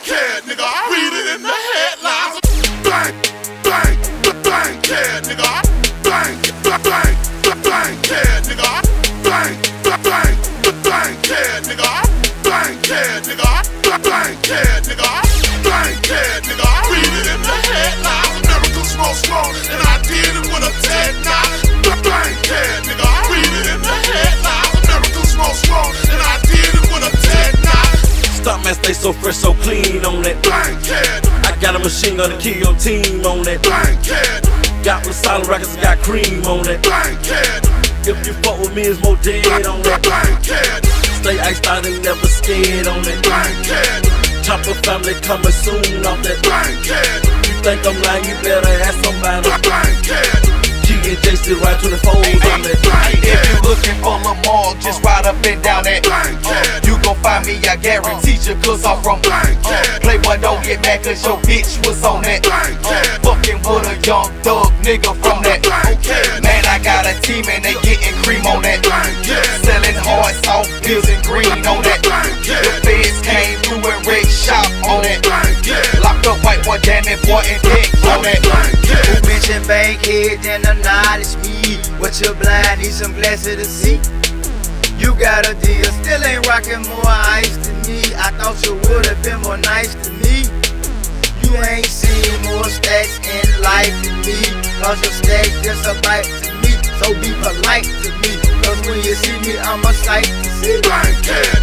Bankhead, nigga. I read it in the headlines. Bang, bang, Bankhead, nigga. Bang, bang, Bankhead, nigga. Bang, bang, Bankhead, nigga. Bankhead, nigga. Bankhead, nigga. Bankhead, nigga. I read it in the headlines. America smoke strong, and I did it with a 10-9. Bankhead, nigga. I read it in the headlines. America smoke strong, and I did it with a 10-9. Stuntman stay so fresh, so clean on that. Bankhead. I got a machine gun to kill your team on that. Bankhead. Got with solid records, got cream on that. Bankhead. If you fuck with me, it's more dead on that. Bankhead. Stay iced out and never scared on that. Bankhead. Chopper family coming soon off that. Bankhead. You think I'm lying, you better ask somebody. Bankhead. G and J still ride to the fold on that. If you looking for Lamar, just ride up and down that. You gon' find me, I guarantee you, cause I'm from Playboy, don't get mad cause your bitch was on that. Fucking with a young thug nigga from that. Man, I got a team and they getting cream on that. Selling hard, soft pills and green on that. The feds came through and red shop on that. Locked up white boy, damn it, boy, and dick on that. Who mention Bankhead, then I'm not, it's me. What you blind, need some glasses to see. You got a deal, still ain't rocking more ice than me. I thought you would've been more nice to me. You ain't seen more stacks in life than me. Cause your stack just a bite to me. So be polite to me. Cause when you see me, I'm a sight to see. Bankhead.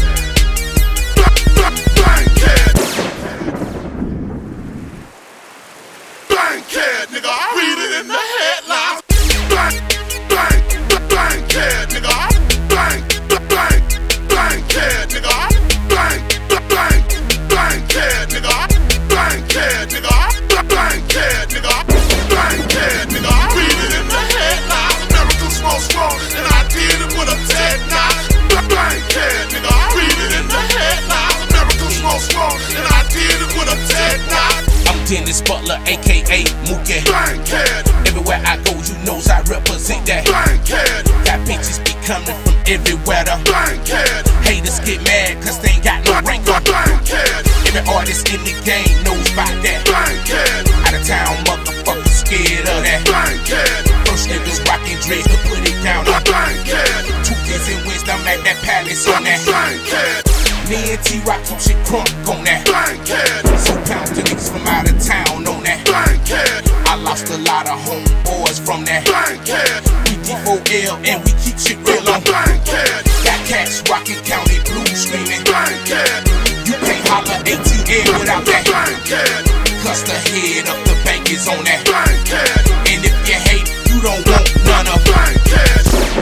Bankhead. Bankhead, nigga. I read it in the headlines. Bankhead, nigga. Bankhead, nigga. Bankhead, nigga. Bankhead, nigga. Bankhead, nigga. Bankhead, nigga. I read it in the headlines. America smoke strong, and I did it with a 10-9. Bankhead, nigga. I read it in the headlines. America smoke strong, and I did it with a 10-9. I'm Dennis Butler, aka Mookie. Bankhead. Everywhere I go, you knows I represent that. Bankhead. Got bitches be coming from everywhere. The Bankhead. haters get mad cause they ain't got no rank on. Bankhead. Every artist in the game knows about that. Bankhead. Out of town motherfuckers scared of that. Bankhead. First niggas rockin' dreads to put it down on. Bankhead. Two kids in wisdom at that palace on that. Bankhead. Me and T-Rock keep shit crunk on that. Bankhead. So pounds to niggas from out of town on that. Bankhead. I lost a lot of homeboys from that. Bankhead. We D4L and we keep shit real on. Bankhead. Got cats rockin' county blues screaming. Bankhead. You can't holler ATL without that. Bankhead. Cause the head of the bank is on that. Bankhead. And if you hate, you don't want none of Bankhead.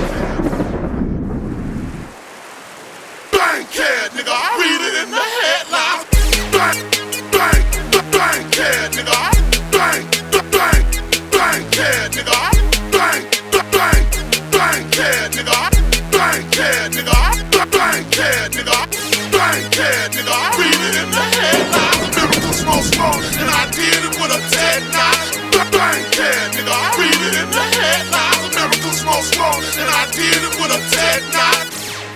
Bankhead, nigga. I read it in the headlines. Bankhead, nigga. Bankhead, nigga. Bankhead, nigga. Bankhead, nigga. Bankhead, nigga. Bankhead, nigga. I read it in the headlines. America smoke strong, and I did it with a 10-9. Bankhead, nigga. I read it in the headlines. America smoke strong, and I did it with a 10-9.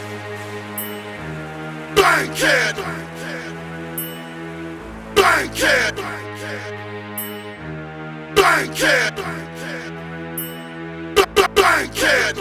Bankhead. Bankhead. Bankhead. Bankhead.